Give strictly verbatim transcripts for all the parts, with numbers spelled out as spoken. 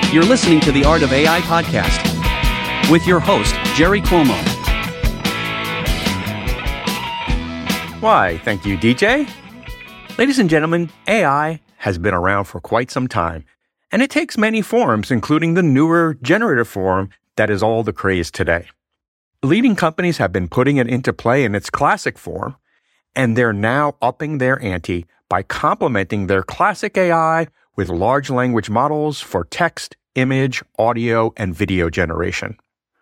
You're listening to the Art of A I podcast with your host, Jerry Cuomo. Why, thank you, D J. Ladies and gentlemen, A I has been around for quite some time, and it takes many forms, including the newer generative form that is all the craze today. Leading companies have been putting it into play in its classic form, and they're now upping their ante by complementing their classic A I with large language models for text, image, audio, and video generation.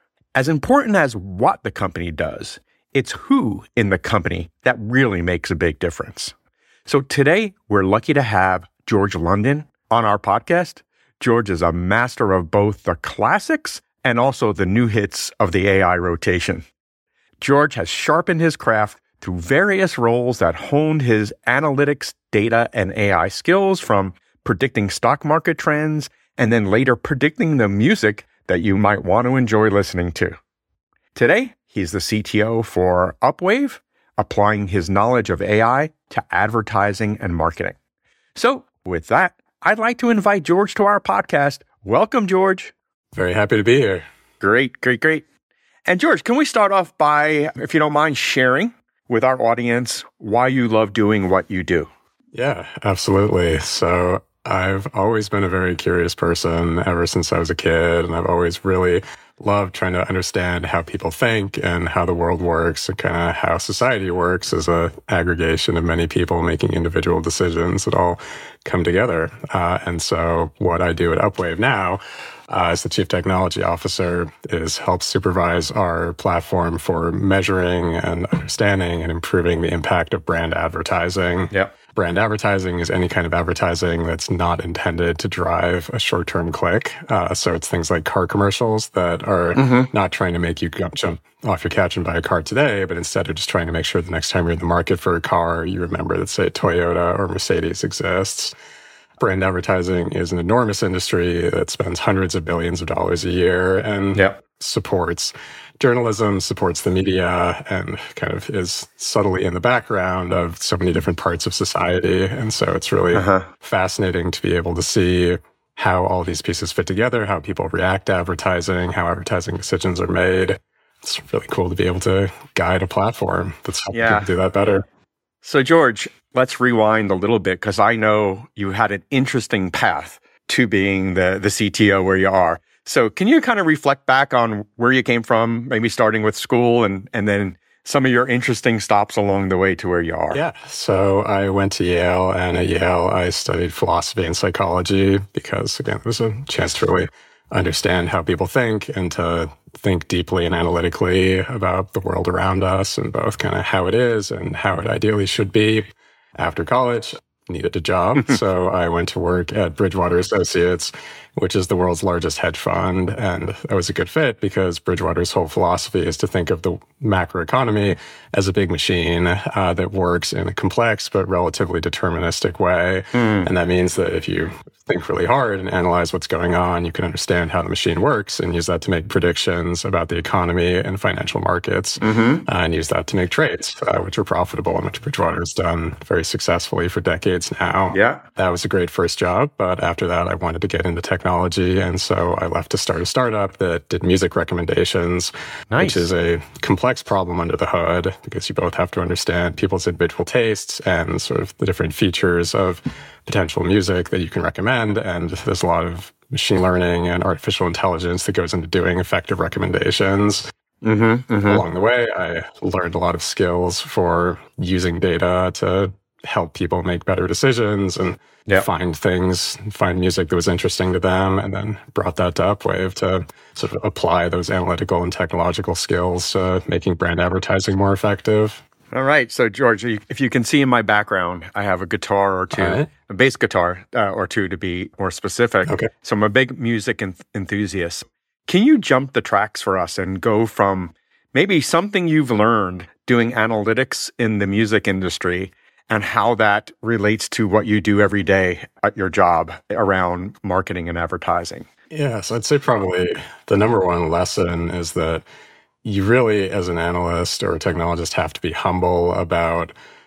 As important as what the company does, it's who in the company that really makes a big difference. So today, we're lucky to have George London on our podcast. George is a master of both the classics and also the new hits of the A I rotation. George has sharpened his craft through various roles that honed his analytics, data, and A I skills, from predicting stock market trends and then later predicting the music that you might want to enjoy listening to. Today, he's the C T O for Upwave, applying his knowledge of A I to advertising and marketing. So with that, I'd like to invite George to our podcast. Welcome, George. Very happy to be here. Great, great, great. And George, can we start off by, if you don't mind, sharing with our audience why you love doing what you do? Yeah, absolutely. So I've always been a very curious person ever since I was a kid, and I've always really loved trying to understand how people think and how the world works and kind of how society works as a aggregation of many people making individual decisions that all come together. Uh, and so what I do at Upwave now uh, as the Chief Technology Officer is help supervise our platform for measuring and understanding and improving the impact of brand advertising. Yep. Brand advertising is any kind of advertising that's not intended to drive a short-term click. Uh, so it's things like car commercials that are mm-hmm. not trying to make you jump off your couch and buy a car today, but instead are just trying to make sure the next time you're in the market for a car, you remember that, say, Toyota or Mercedes exists. Brand advertising is an enormous industry that spends hundreds of billions of dollars a year and yep. supports journalism, supports the media, and kind of is subtly in the background of so many different parts of society. And so it's really uh-huh. fascinating to be able to see how all these pieces fit together, how people react to advertising, how advertising decisions are made. It's really cool to be able to guide a platform that's helping yeah. people do that better. So George, let's rewind a little bit, because I know you had an interesting path to being the, the C T O where you are. So can you kind of reflect back on where you came from, maybe starting with school and, and then some of your interesting stops along the way to where you are? Yeah. So I went to Yale, and at Yale, I studied philosophy and psychology because, again, it was a chance to really understand how people think and to think deeply and analytically about the world around us and both kind of how it is and how it ideally should be. After college, needed a job. So I went to work at Bridgewater Associates, which is the world's largest hedge fund. And that was a good fit because Bridgewater's whole philosophy is to think of the macroeconomy as a big machine uh, that works in a complex but relatively deterministic way. Mm. And that means that if you think really hard and analyze what's going on, you can understand how the machine works and use that to make predictions about the economy and financial markets, mm-hmm. uh, and use that to make trades, uh, which are profitable and which Bridgewater has done very successfully for decades now. Yeah. That was a great first job, but after that, I wanted to get into technology, and so I left to start a startup that did music recommendations, nice. Which is a complex problem under the hood because you both have to understand people's individual tastes and sort of the different features of potential music that you can recommend. And there's a lot of machine learning and artificial intelligence that goes into doing effective recommendations. Mm-hmm, mm-hmm. Along the way, I learned a lot of skills for using data to help people make better decisions and yep. find things, find music that was interesting to them, and then brought that to Upwave to sort of apply those analytical and technological skills to making brand advertising more effective. All right. So, George, if you can see in my background, I have a guitar or two, right. a bass guitar uh, or two to be more specific. Okay. So I'm a big music en- enthusiast. Can you jump the tracks for us and go from maybe something you've learned doing analytics in the music industry and how that relates to what you do every day at your job around marketing and advertising? Yes, I'd say probably the number one lesson is that you really, as an analyst or a technologist, have to be humble about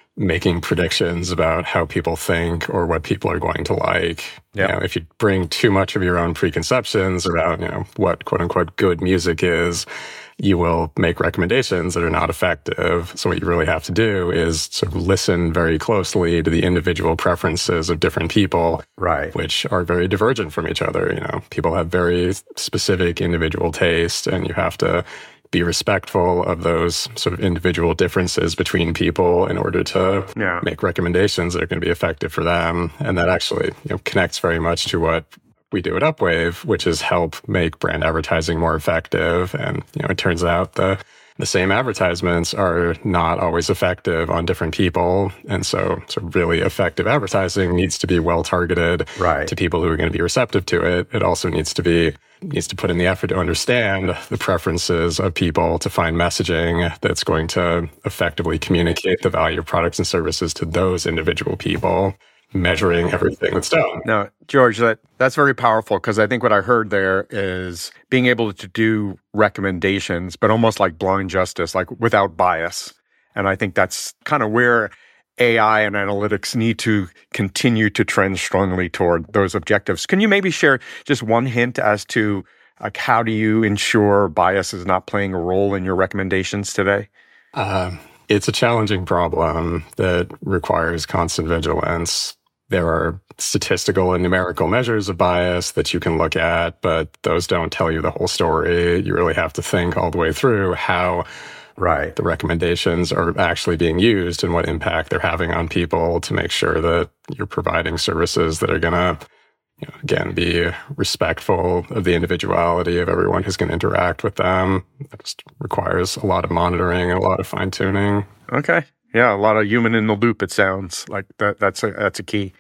making predictions about how people think or what people are going to like. Yep. You know, if you bring too much of your own preconceptions about, you know, what quote unquote good music is, you will make recommendations that are not effective. So what you really have to do is sort of listen very closely to the individual preferences of different people, right, which are very divergent from each other. You know, people have very specific individual taste, and you have to be respectful of those sort of individual differences between people in order to yeah. make recommendations that are going to be effective for them. And that actually, you know, connects very much to what we do at Upwave, which is help make brand advertising more effective. And, you know, it turns out the the same advertisements are not always effective on different people. And so, so really effective advertising needs to be well targeted right. to people who are going to be receptive to it. It also needs to be needs to put in the effort to understand the preferences of people, to find messaging that's going to effectively communicate the value of products and services to those individual people, measuring everything that's done. Now, George, that, that's very powerful, because I think what I heard there is being able to do recommendations, but almost like blind justice, like without bias. And I think that's kind of where A I and analytics need to continue to trend strongly toward those objectives. Can you maybe share just one hint as to like how do you ensure bias is not playing a role in your recommendations today? Uh, it's a challenging problem that requires constant vigilance. There are statistical and numerical measures of bias that you can look at, but those don't tell you the whole story. You really have to think all the way through how right. the recommendations are actually being used and what impact they're having on people, to make sure that you're providing services that are going to, you know, again, be respectful of the individuality of everyone who's going to interact with them. It just requires a lot of monitoring and a lot of fine tuning. Okay. Yeah, a lot of human in the loop, it sounds like that. That's a, that's a key.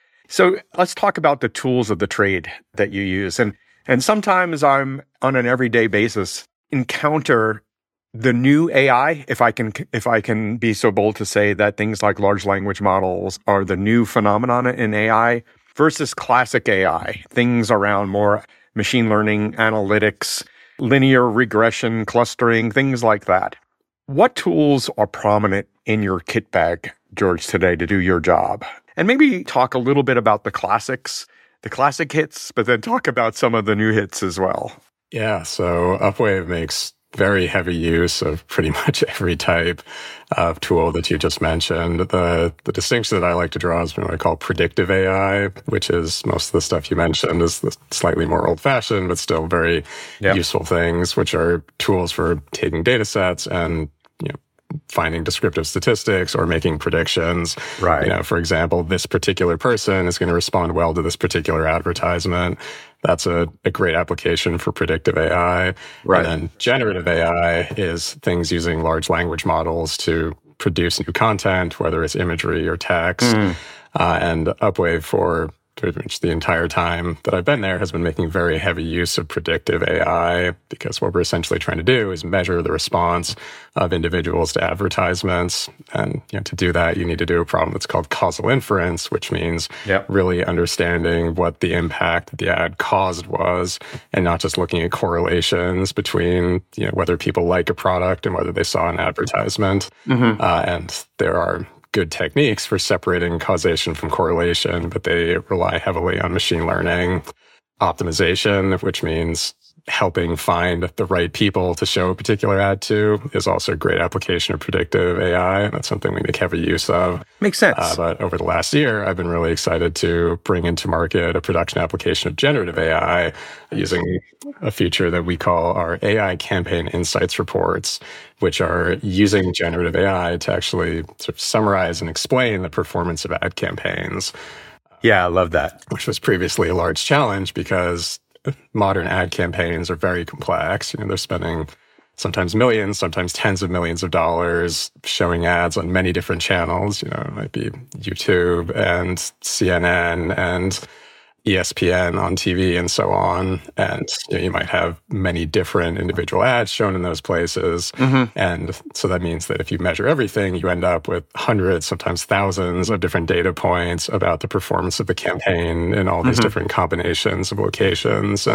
So let's talk about the tools of the trade that you use. And, and sometimes I'm on an everyday basis encounter the new A I, if I can, if I can be so bold to say that things like large language models are the new phenomena in A I versus classic A I, things around more machine learning, analytics, linear regression, clustering, things like that. What tools are prominent in your kit bag, George, today to do your job? And maybe talk a little bit about the classics, the classic hits, but then talk about some of the new hits as well. Yeah, so Upwave makes very heavy use of pretty much every type of tool that you just mentioned. The the distinction that I like to draw is what I call predictive A I, which is most of the stuff you mentioned is the slightly more old-fashioned, but still very yep. useful things, which are tools for taking data sets and, you know, finding descriptive statistics or making predictions. Right. You know, for example, this particular person is going to respond well to this particular advertisement. That's a, a great application for predictive A I. Right. And then generative A I is things using large language models to produce new content, whether it's imagery or text. Mm. Uh, and Upwave, for pretty much the entire time that I've been there, has been making very heavy use of predictive A I, because what we're essentially trying to do is measure the response of individuals to advertisements. And, you know, to do that, you need to do a problem that's called causal inference, which means yep. really understanding what the impact that the ad caused was, and not just looking at correlations between, you know, whether people like a product and whether they saw an advertisement. Mm-hmm. Uh, and there are good techniques for separating causation from correlation, but they rely heavily on machine learning. Optimization, which means helping find the right people to show a particular ad to, is also a great application of predictive A I. That's something we make heavy use of. Makes sense. Uh, but over the last year, I've been really excited to bring into market a production application of generative A I using a feature that we call our A I campaign insights reports, which are using generative A I to actually sort of summarize and explain the performance of ad campaigns. Yeah, I love that. Which was previously a large challenge, because modern ad campaigns are very complex. You know, they're spending sometimes millions, sometimes tens of millions of dollars showing ads on many different channels. You know, it might be YouTube and C N N and E S P N on T V and so on. And you know, you might have many different individual ads shown in those places. Mm-hmm. And so that means that if you measure everything, you end up with hundreds, sometimes thousands of different data points about the performance of the campaign in all these mm-hmm. different combinations of locations. And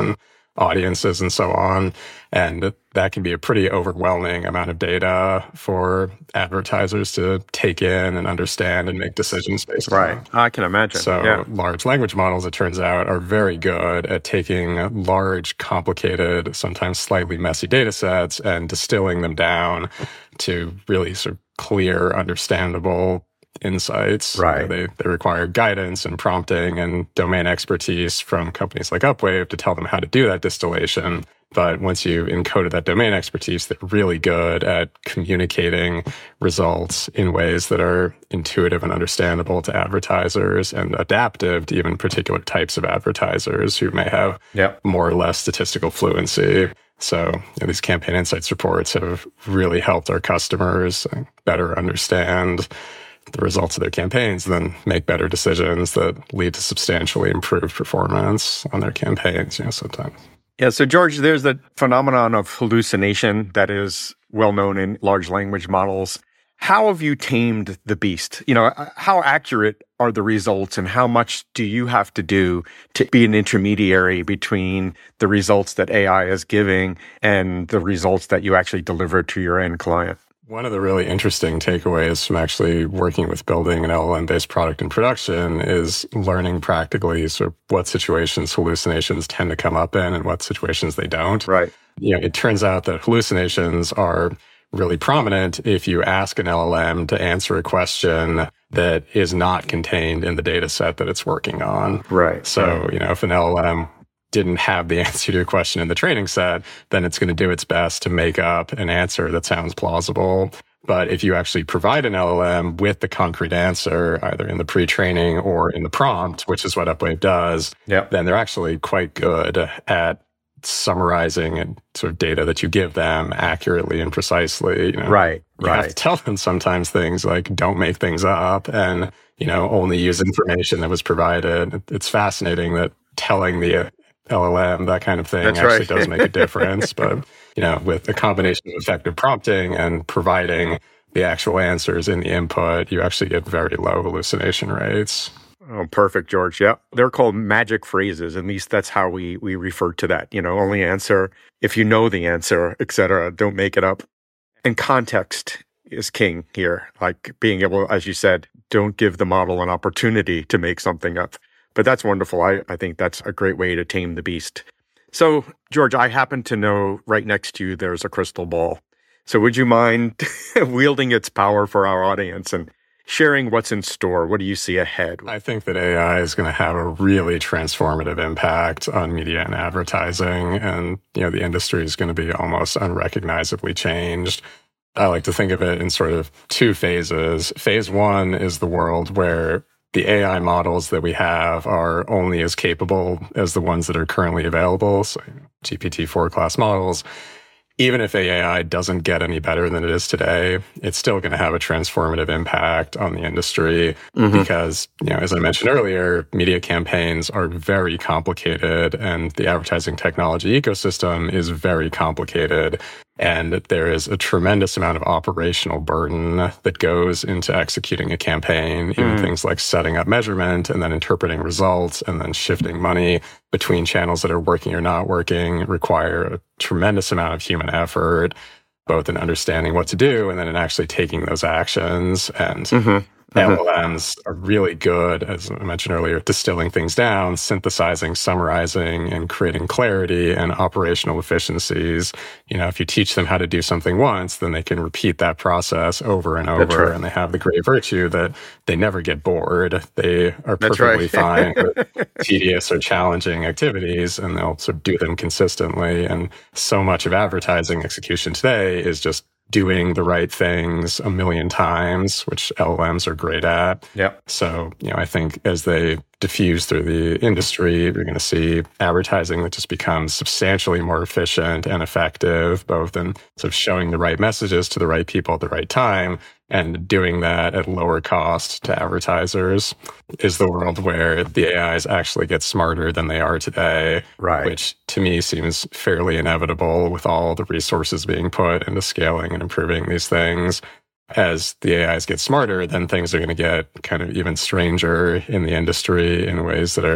audiences and so on. And that can be a pretty overwhelming amount of data for advertisers to take in and understand and make decisions based right. on. I can imagine. So yeah. large language models, it turns out, are very good at taking large, complicated, sometimes slightly messy data sets and distilling them down to really sort of clear, understandable insights. Right. You know, they, they require guidance and prompting and domain expertise from companies like Upwave to tell them how to do that distillation. But once you've encoded that domain expertise, they're really good at communicating results in ways that are intuitive and understandable to advertisers and adaptive to even particular types of advertisers who may have yep. more or less statistical fluency. So you know, these campaign insights reports have really helped our customers better understand the results of their campaigns, then make better decisions that lead to substantially improved performance on their campaigns, you know, sometimes. Yeah, so George, there's the phenomenon of hallucination that is well known in large language models. How have you tamed the beast? You know, how accurate are the results and how much do you have to do to be an intermediary between the results that A I is giving and the results that you actually deliver to your end client? One of the really interesting takeaways from actually working with building an L L M-based product in production is learning practically sort of what situations hallucinations tend to come up in and what situations they don't. Right. You know, it turns out that hallucinations are really prominent if you ask an L L M to answer a question that is not contained in the data set that it's working on. Right. So, right. you know, if an L L M didn't have the answer to a question in the training set, then it's going to do its best to make up an answer that sounds plausible. But if you actually provide an L L M with the concrete answer, either in the pre-training or in the prompt, which is what Upwave does, yep. then they're actually quite good at summarizing and sort of data that you give them accurately and precisely. You know, right, you right. have to tell them sometimes things like, don't make things up and, you know, only use information that was provided. It's fascinating that telling the L L M, that kind of thing, That's actually right. does make a difference. But, you know, with a combination of effective prompting and providing the actual answers in the input, you actually get very low hallucination rates. Oh, perfect, George. Yeah. They're called magic phrases. At least that's how we we refer to that. You know, only answer if you know the answer, et cetera. Don't make it up. And context is king here. Like being able, as you said, don't give the model an opportunity to make something up. But that's wonderful. I, I think that's a great way to tame the beast. So, George, I happen to know right next to you there's a crystal ball. So would you mind wielding its power for our audience and sharing what's in store? What do you see ahead? I think that A I is going to have a really transformative impact on media and advertising. And, you know, the industry is going to be almost unrecognizably changed. I like to think of it in sort of two phases. Phase one is the world where the A I models that we have are only as capable as the ones that are currently available. So G P T four class models. Even if A I doesn't get any better than it is today, it's still going to have a transformative impact on the industry mm-hmm. because, you know, as I mentioned earlier, media campaigns are very complicated and the advertising technology ecosystem is very complicated. And there is a tremendous amount of operational burden that goes into executing a campaign, even mm. things like setting up measurement and then interpreting results and then shifting money between channels that are working or not working require a tremendous amount of human effort, both in understanding what to do and then in actually taking those actions. And mm-hmm. L L Ms are really good, as I mentioned earlier, at distilling things down, synthesizing, summarizing, and creating clarity and operational efficiencies. You know, if you teach them how to do something once, then they can repeat that process over and over, right. and they have the great virtue that they never get bored. They are perfectly right. fine with tedious or challenging activities, and they'll sort of do them consistently. And so much of advertising execution today is just doing the right things a million times, which L L Ms are great at. Yep. So, you know, I think as they diffuse through the industry, you're going to see advertising that just becomes substantially more efficient and effective, both in sort of showing the right messages to the right people at the right time and doing that at lower cost to advertisers. Is the world where the A Is actually get smarter than they are today, right? Which to me seems fairly inevitable with all the resources being put into scaling and improving these things. As the A Is get smarter, then things are going to get kind of even stranger in the industry in ways that are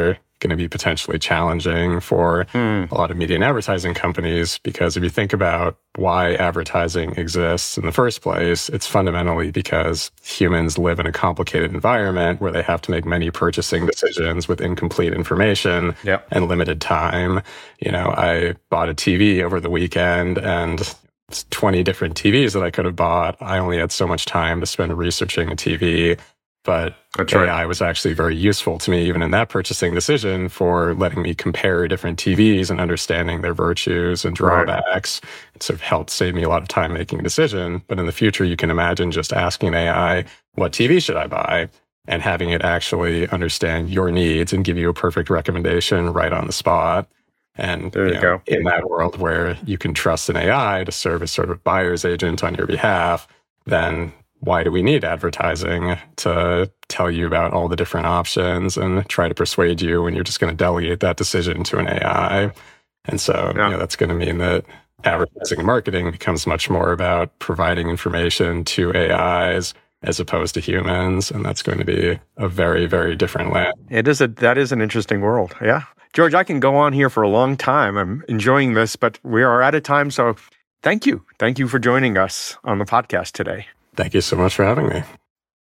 going to be potentially challenging for mm. a lot of media and advertising companies, because if you think about why advertising exists in the first place, it's fundamentally because humans live in a complicated environment where they have to make many purchasing decisions with incomplete information yep. and limited time. You know, I bought a T V over the weekend, and it's twenty different T Vs that I could have bought. I only had so much time to spend researching a T V. But That's A I right. was actually very useful to me, even in that purchasing decision, for letting me compare different T Vs and understanding their virtues and drawbacks. Right. It sort of helped save me a lot of time making a decision. But in the future, you can imagine just asking A I, what T V should I buy? And having it actually understand your needs and give you a perfect recommendation right on the spot. And there you, you know, go. in that world where you can trust an A I to serve as sort of buyer's agent on your behalf, then why do we need advertising to tell you about all the different options and try to persuade you when you're just going to delegate that decision to an A I? And so yeah. you know, that's going to mean that advertising and marketing becomes much more about providing information to A Is as opposed to humans. And that's going to be a very, very different land. It is a, that is an interesting world. Yeah. George, I can go on here for a long time. I'm enjoying this, but we are out of time. So thank you. Thank you for joining us on the podcast today. Thank you so much for having me.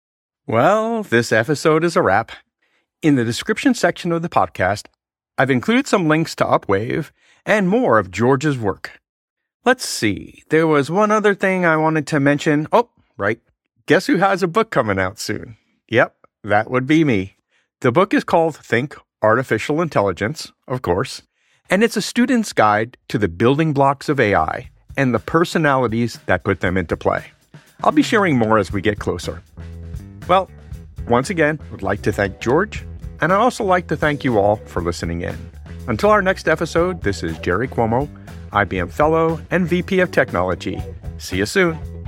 Well, this episode is a wrap. In the description section of the podcast, I've included some links to Upwave and more of George's work. Let's see. There was one other thing I wanted to mention. Oh, right. Guess who has a book coming out soon? Yep, that would be me. The book is called Think Artificial Intelligence, of course, and it's a student's guide to the building blocks of A I and the personalities that put them into play. I'll be sharing more as we get closer. Well, once again, I would like to thank George, and I'd also like to thank you all for listening in. Until our next episode, this is Jerry Cuomo, I B M Fellow and V P of Technology. See you soon.